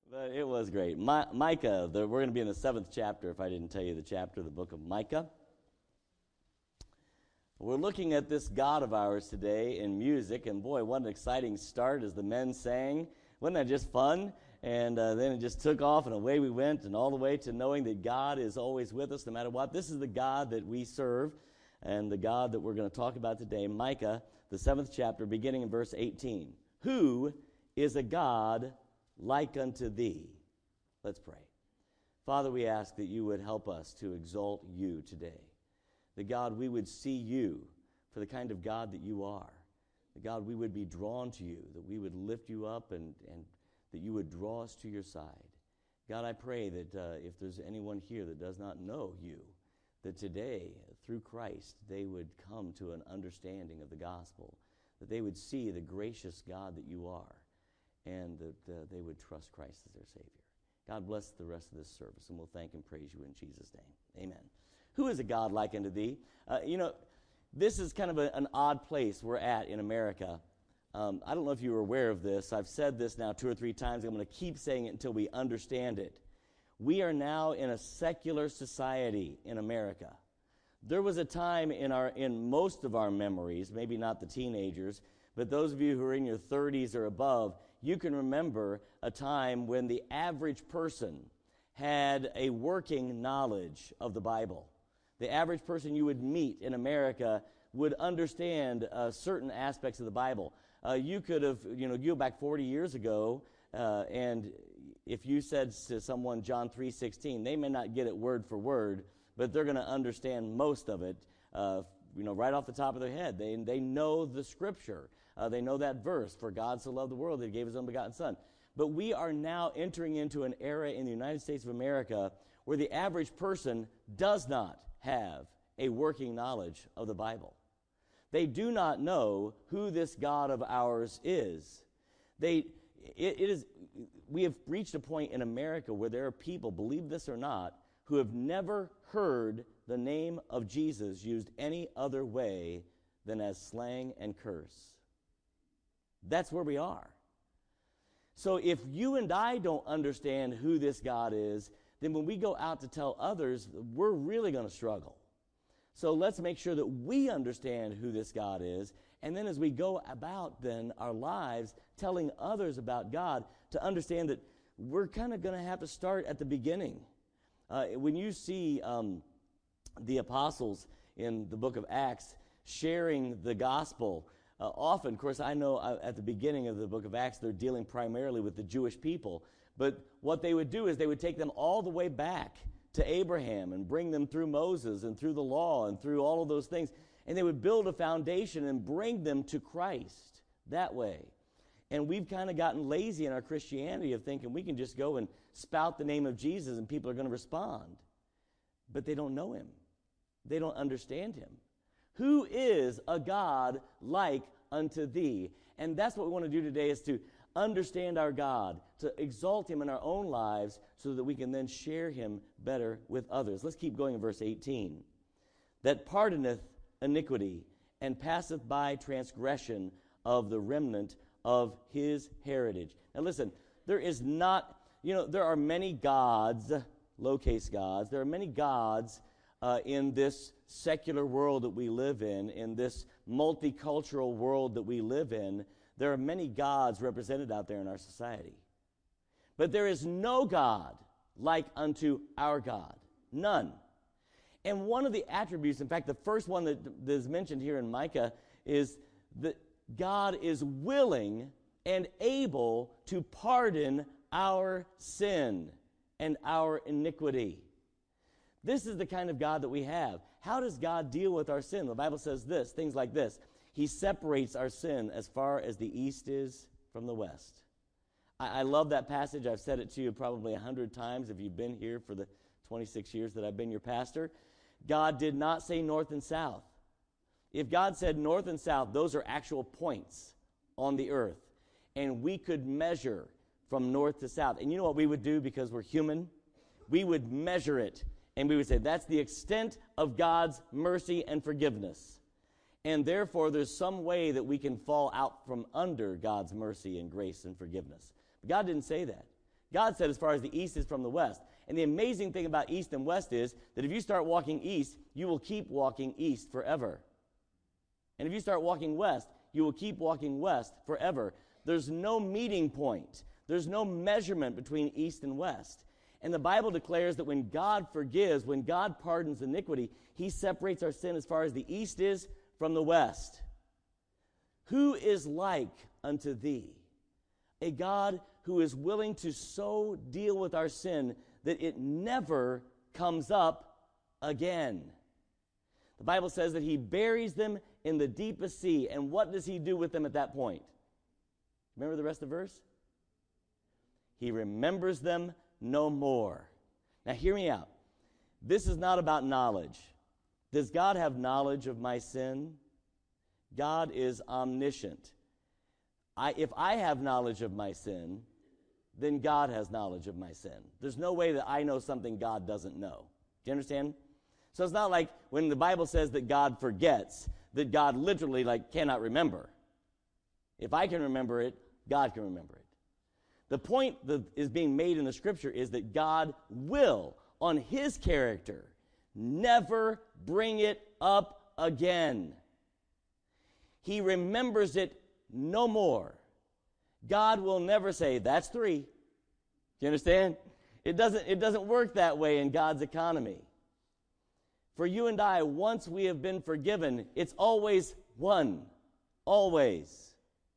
But it was great. Micah, we're going to be in the 7th chapter, if I didn't tell you the chapter of the book of Micah. We're looking at this God of ours today in music, and boy, what an exciting start as the men sang. Wasn't that just fun? And then it just took off, and away we went, and all the way to knowing that God is always with us no matter what. This is the God that we serve, and the God that we're going to talk about today, Micah, the 7th chapter, beginning in verse 18. Who is a God like unto thee? Let's pray. Father, we ask that you would help us to exalt you today. That, God, we would see you for the kind of God that you are. That, God, we would be drawn to you, that we would lift you up and that you would draw us to your side. God, I pray that if there's anyone here that does not know you, that today, through Christ, they would come to an understanding of the gospel, that they would see the gracious God that you are, and that they would trust Christ as their Savior. God bless the rest of this service, and we'll thank and praise you in Jesus' name. Amen. Who is a God like unto thee? This is kind of an odd place we're at in America. I don't know if you were aware of this. I've said this now 2 or 3 times. I'm going to keep saying it until we understand it. We are now in a secular society in America. There was a time in most of our memories, maybe not the teenagers, but those of you who are in your 30s or above, you can remember a time when the average person had a working knowledge of the Bible. The average person you would meet in America would understand certain aspects of the Bible. You could have, you go back 40 years ago, and if you said to someone John 3:16, they may not get it word for word, but they're going to understand most of it, right off the top of their head. They know the Scripture. They know that verse, for God so loved the world that he gave his only begotten Son. But we are now entering into an era in the United States of America where the average person does not have a working knowledge of the Bible. They do not know who this God of ours is. We have reached a point in America where there are people, believe this or not, who have never heard the name of Jesus used any other way than as slang and curse. That's where we are. So if you and I don't understand who this God is, then when we go out to tell others, we're really going to struggle. So let's make sure that we understand who this God is, and then as we go about then our lives telling others about God, to understand that we're kind of going to have to start at the beginning. When you see the apostles in the book of Acts sharing the gospel, often, of course, I know at the beginning of the book of Acts, they're dealing primarily with the Jewish people. But what they would do is they would take them all the way back to Abraham and bring them through Moses and through the law and through all of those things. And they would build a foundation and bring them to Christ that way. And we've kind of gotten lazy in our Christianity of thinking we can just go and spout the name of Jesus and people are going to respond. But they don't know him. They don't understand him. Who is a God like unto thee? And that's what we want to do today, is to understand our God, to exalt him in our own lives so that we can then share him better with others. Let's keep going in verse 18. That pardoneth iniquity and passeth by transgression of the remnant of his heritage. Now listen, there are many gods, lowercase gods. There are many gods in this secular world that we live in this multicultural world that we live in. There are many gods represented out there in our society. But there is no God like unto our God. None. And one of the attributes, in fact, the first one that is mentioned here in Micah, is that God is willing and able to pardon our sin and our iniquity. This is the kind of God that we have. How does God deal with our sin? The Bible says this, things like this. He separates our sin as far as the east is from the west. I love that passage. I've said it to you probably 100 times if you've been here for the 26 years that I've been your pastor. God did not say north and south. If God said north and south, those are actual points on the earth. And we could measure from north to south. And you know what we would do because we're human? We would measure it. And we would say that's the extent of God's mercy and forgiveness. And therefore, there's some way that we can fall out from under God's mercy and grace and forgiveness. But God didn't say that. God said as far as the east is from the west. And the amazing thing about east and west is that if you start walking east, you will keep walking east forever. And if you start walking west, you will keep walking west forever. There's no meeting point. There's no measurement between east and west. And the Bible declares that when God forgives, when God pardons iniquity, he separates our sin as far as the east is from the west. Who is like unto thee? A God who is willing to so deal with our sin that it never comes up again. The Bible says that he buries them in the deepest sea. And what does he do with them at that point? Remember the rest of the verse? He remembers them no more. Now hear me out. This is not about knowledge. Does God have knowledge of my sin? God is omniscient. If I have knowledge of my sin, then God has knowledge of my sin. There's no way that I know something God doesn't know. Do you understand? So it's not like when the Bible says that God forgets, that God literally cannot remember. If I can remember it, God can remember it. The point that is being made in the scripture is that God will, on his character, never bring it up again. He remembers it no more. God will never say, that's 3. Do you understand? It doesn't work that way in God's economy. For you and I, once we have been forgiven, it's always 1. Always.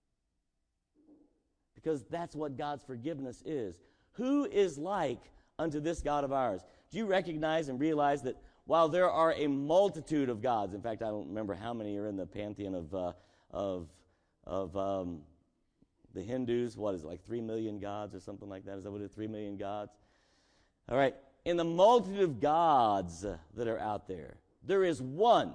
Because that's what God's forgiveness is. Who is like unto this God of ours? Do you recognize and realize that while there are a multitude of gods, in fact, I don't remember how many are in the pantheon of the Hindus, what is it, like 3 million gods or something like that? Is that what it is, 3 million gods? All right, in the multitude of gods that are out there, there is one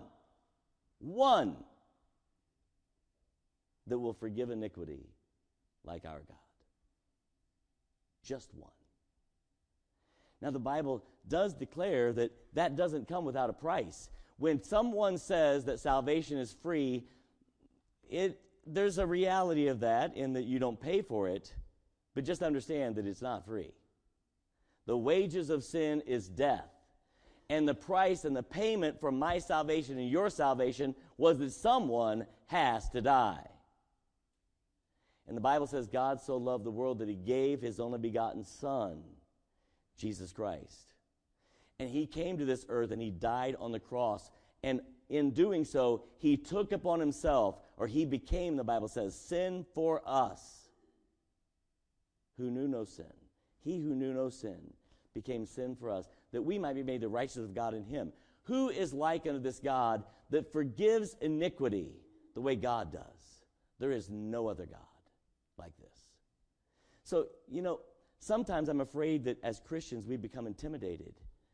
that will forgive iniquity like our God. Just one. Now, the Bible does declare that that doesn't come without a price. When someone says that salvation is free, there's a reality of that in that you don't pay for it, but just understand that it's not free. The wages of sin is death. And the price and the payment for my salvation and your salvation was that someone has to die. And the Bible says God so loved the world that he gave his only begotten Son, Jesus Christ. And he came to this earth and he died on the cross. And in doing so, he took upon himself, or he became, the Bible says, sin for us who knew no sin. He who knew no sin became sin for us, that we might be made the righteousness of God in him. Who is like unto this God that forgives iniquity the way God does? There is no other God like this. So, sometimes I'm afraid that as Christians we become intimidated.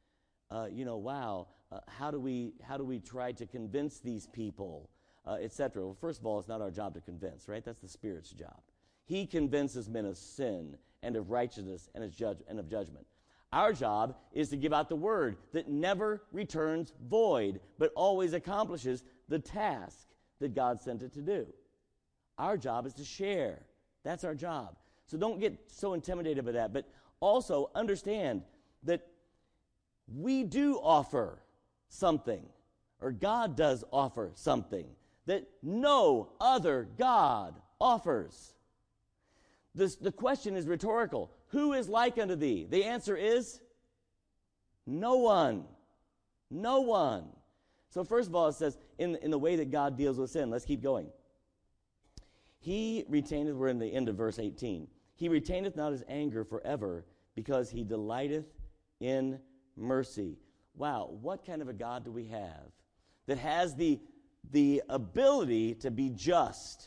How do we try to convince these people, etc.? Well, first of all, it's not our job to convince, right? That's the Spirit's job. He convinces men of sin and of righteousness and of judgment. Our job is to give out the word that never returns void, but always accomplishes the task that God sent it to do. Our job is to share. That's our job. So don't get so intimidated by that, but also understand that we do offer something, or God does offer something that no other God offers. The question is rhetorical. Who is like unto thee? The answer is no one. No one. So first of all, it says, in the way that God deals with sin. Let's keep going. He retaineth, we're in the end of verse 18. He retaineth not his anger forever, because he delighteth in mercy. Wow, what kind of a God do we have that has the ability to be just?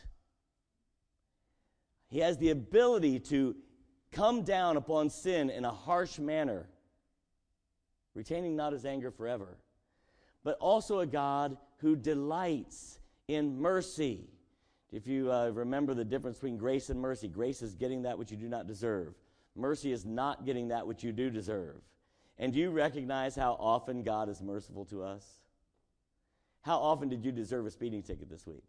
He has the ability to come down upon sin in a harsh manner, retaining not his anger forever, but also a God who delights in mercy. If you remember the difference between grace and mercy, grace is getting that which you do not deserve. Mercy is not getting that which you do deserve. And do you recognize how often God is merciful to us? How often did you deserve a speeding ticket this week?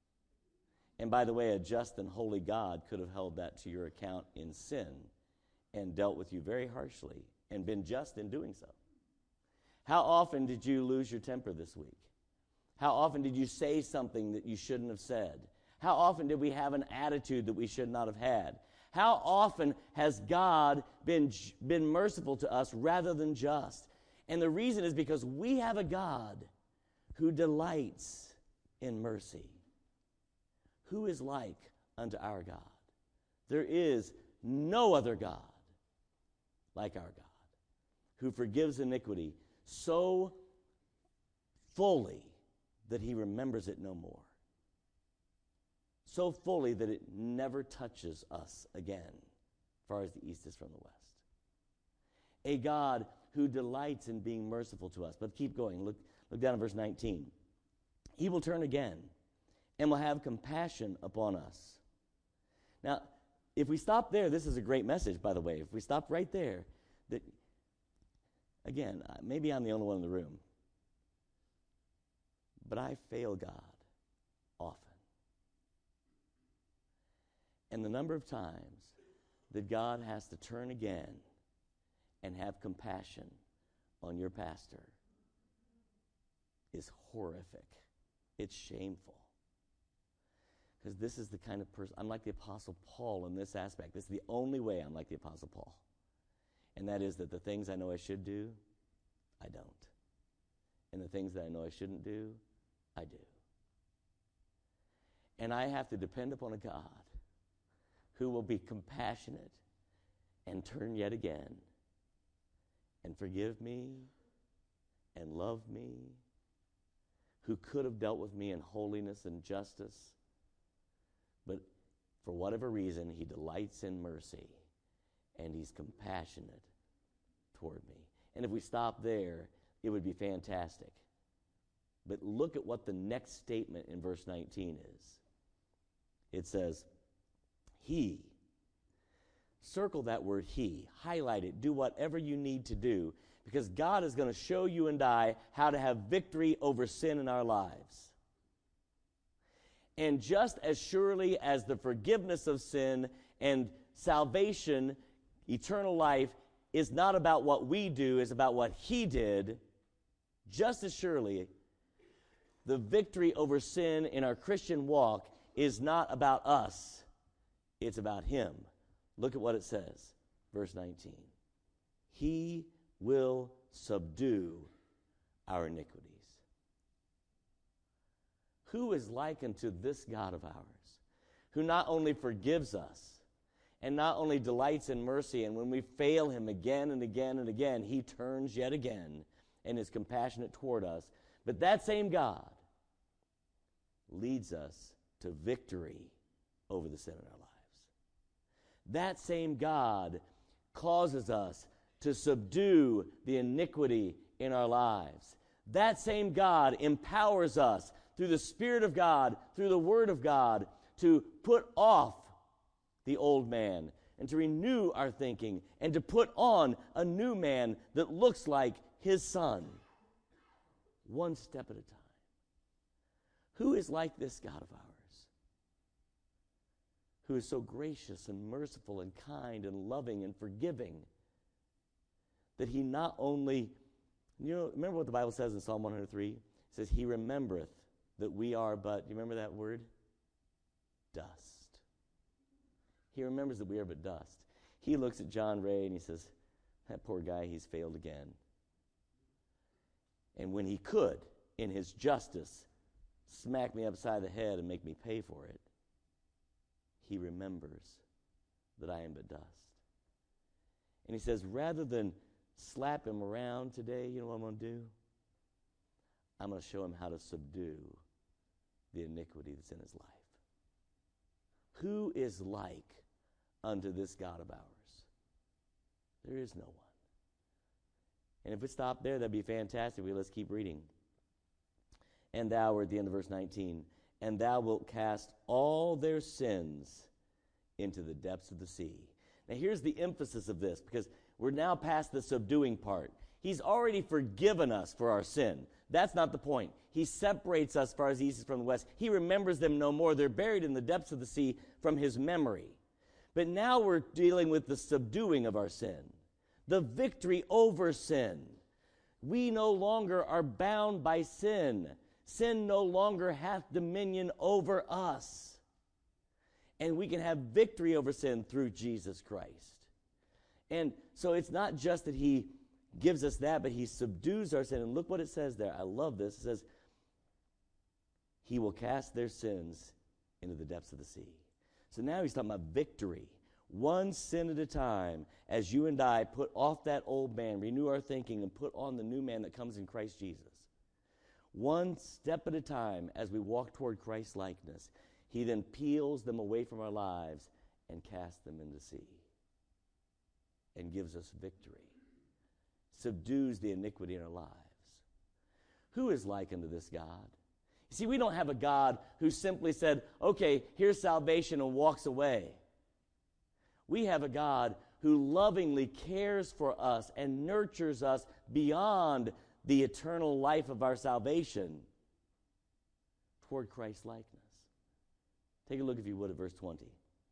And by the way, a just and holy God could have held that to your account in sin and dealt with you very harshly and been just in doing so? How often did you lose your temper this week? How often did you say something that you shouldn't have said? How often did we have an attitude that we should not have had? How often has God been merciful to us rather than just? And the reason is because we have a God who delights in mercy. Who is like unto our God? There is no other God like our God, who forgives iniquity so fully that he remembers it no more. So fully that it never touches us again, as far as the east is from the west. A God who delights in being merciful to us. But keep going. Look down at verse 19. He will turn again and will have compassion upon us. Now, if we stop there, this is a great message, by the way. If we stop right there, that, again, maybe I'm the only one in the room, but I fail God often. And the number of times that God has to turn again and have compassion on your pastor is horrific. It's shameful. Because this is the kind of person, I'm like the Apostle Paul in this aspect. This is the only way I'm like the Apostle Paul. And that is that the things I know I should do, I don't. And the things that I know I shouldn't do, I do. And I have to depend upon a God who will be compassionate and turn yet again and forgive me and love me, who could have dealt with me in holiness and justice, but for whatever reason, he delights in mercy and he's compassionate toward me. And if we stop there, it would be fantastic. But look at what the next statement in verse 19 is. It says, he. Circle that word he. Highlight it. Do whatever you need to do, because God is going to show you and I how to have victory over sin in our lives. And just as surely as the forgiveness of sin and salvation, eternal life, is not about what we do, it's about what he did, just as surely the victory over sin in our Christian walk is not about us, it's about him. Look at what it says, verse 19. He will subdue our iniquities. Who is like unto this God of ours, who not only forgives us and not only delights in mercy, and when we fail him again and again and again, he turns yet again and is compassionate toward us, but that same God leads us to victory over the sin in our lives. That same God causes us to subdue the iniquity in our lives. That same God empowers us through the Spirit of God, through the Word of God, to put off the old man and to renew our thinking and to put on a new man that looks like his Son, one step at a time. Who is like this God of ours, who is so gracious and merciful and kind and loving and forgiving, that he not only, remember what the Bible says in Psalm 103? It says, he remembereth that we are but, do you remember that word? Dust. He remembers that we are but dust. He looks at John Ray and he says, that poor guy, he's failed again. And when he could, in his justice, smack me upside the head and make me pay for it, he remembers that I am but dust. And he says, rather than slap him around today, you know what I'm going to do? I'm going to show him how to subdue the iniquity that's in his life. Who is like unto this God of ours? There is no one. And if we stop there, that'd be fantastic. Let's keep reading. And thou, we're at the end of verse 19, and thou wilt cast all their sins into the depths of the sea. Now here's the emphasis of this, because we're now past the subduing part. He's already forgiven us for our sin. That's not the point. He separates us far as the east is from the west. He remembers them no more. They're buried in the depths of the sea from his memory. But now we're dealing with the subduing of our sin, the victory over sin. We no longer are bound by sin. Sin no longer hath dominion over us. And we can have victory over sin through Jesus Christ. And so it's not just that he gives us that, but he subdues our sin. And look what it says there. I love this. It says, he will cast their sins into the depths of the sea. So now he's talking about victory. One sin at a time, as you and I put off that old man, renew our thinking, and put on the new man that comes in Christ Jesus. One step at a time as we walk toward Christ's likeness, he then peels them away from our lives and casts them into the sea and gives us victory, subdues the iniquity in our lives. Who is like unto this God? You see, we don't have a God who simply said, okay, here's salvation and walks away. We have a God who lovingly cares for us and nurtures us beyond the eternal life of our salvation toward Christ's likeness. Take a look, if you would, at verse 20.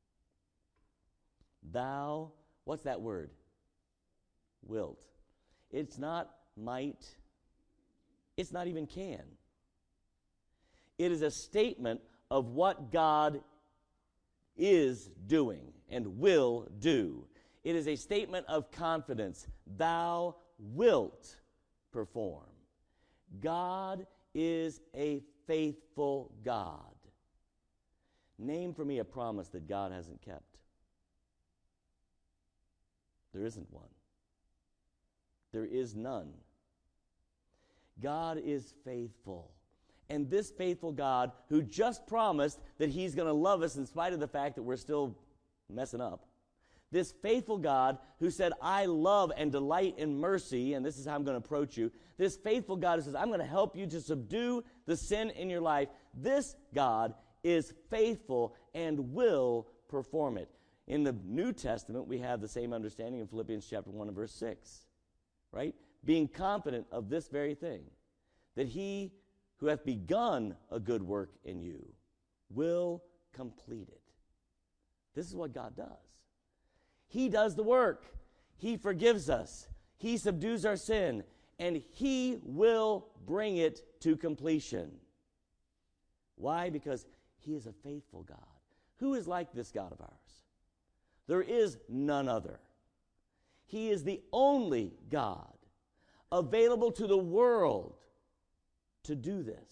Thou, what's that word? Wilt. It's not might. It's not even can. It is a statement of what God is doing and will do. It is a statement of confidence. Thou wilt perform. God is a faithful God. Name for me a promise that God hasn't kept. There isn't one. There is none. God is faithful. And this faithful God, who just promised that he's going to love us in spite of the fact that we're still messing up, this faithful God who said, I love and delight in mercy, and this is how I'm going to approach you, this faithful God who says, I'm going to help you to subdue the sin in your life, this God is faithful and will perform it. In the New Testament, we have the same understanding in Philippians chapter 1 and verse 6, right? Being confident of this very thing, that he who hath begun a good work in you will complete it. This is what God does. He does the work. He forgives us. He subdues our sin, and he will bring it to completion. Why? Because he is a faithful God. Who is like this God of ours? There is none other. He is the only God available to the world to do this.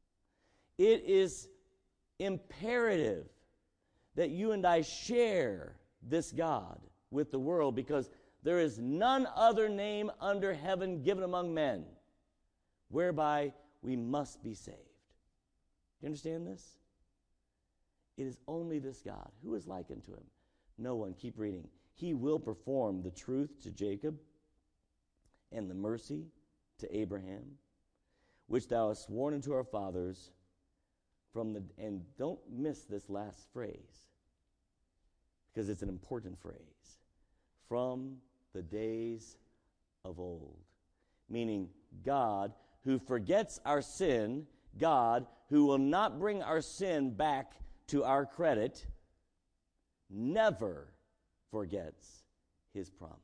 It is imperative that you and I share this God with the world, because there is none other name under heaven given among men whereby we must be saved. Do you understand this? It is only this God. Who is like unto him? No one. Keep reading. He will perform the truth to Jacob and the mercy to Abraham, which thou hast sworn unto our fathers and don't miss this last phrase, because it's an important phrase, from the days of old. Meaning God who forgets our sin, God who will not bring our sin back to our credit, never forgets his promise.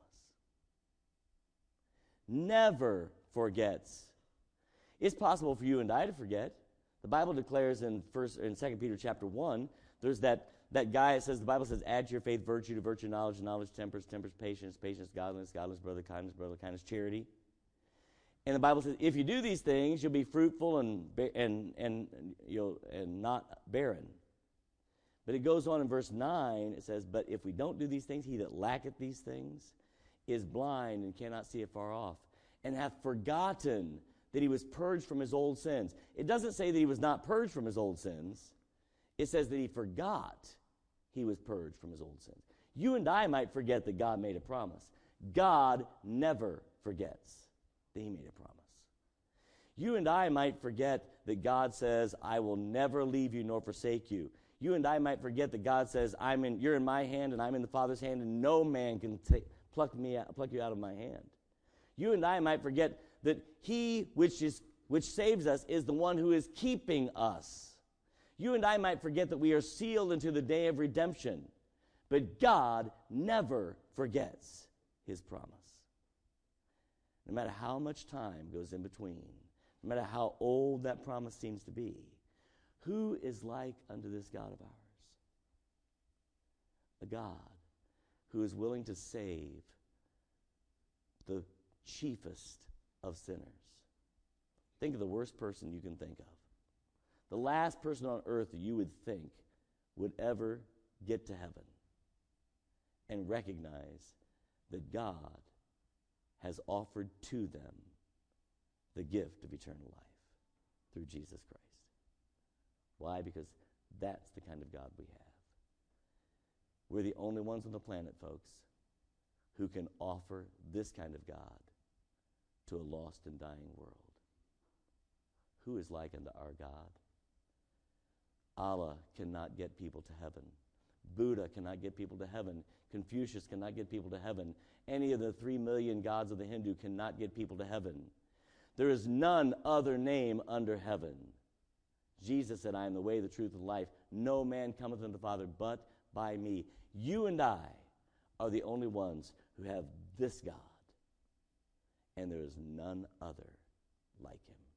Never forgets. It's possible for you and I to forget. The Bible declares in 2 Peter chapter 1, there's that guy, it says, the Bible says, add to your faith virtue, to virtue knowledge, knowledge temperance, temperance patience, patience godliness, godliness brotherly kindness charity. And the Bible says, if you do these things, you'll be fruitful and not barren. But it goes on in verse 9, it says, but if we don't do these things, he that lacketh these things is blind and cannot see afar off, and hath forgotten that he was purged from his old sins. It doesn't say that he was not purged from his old sins. It says that he forgot he was purged from his old sins. You and I might forget that God made a promise. God never forgets that he made a promise. You and I might forget that God says, I will never leave you nor forsake you. You and I might forget that God says, you're in my hand and I'm in the Father's hand, and no man can pluck you out of my hand. You and I might forget that he which saves us is the one who is keeping us. You and I might forget that we are sealed into the day of redemption. But God never forgets his promise. No matter how much time goes in between, no matter how old that promise seems to be, who is like unto this God of ours? A God who is willing to save the chiefest of sinners. Think of the worst person you can think of. The last person on earth that you would think would ever get to heaven and recognize that God has offered to them the gift of eternal life through Jesus Christ. Why? Because that's the kind of God we have. We're the only ones on the planet, folks, who can offer this kind of God to a lost and dying world. Who is like unto our God? Allah cannot get people to heaven. Buddha cannot get people to heaven. Confucius cannot get people to heaven. Any of the 3 million gods of the Hindu cannot get people to heaven. There is none other name under heaven. Jesus said, I am the way, the truth, and life. No man cometh unto the Father but by me. You and I are the only ones who have this God. And there is none other like him.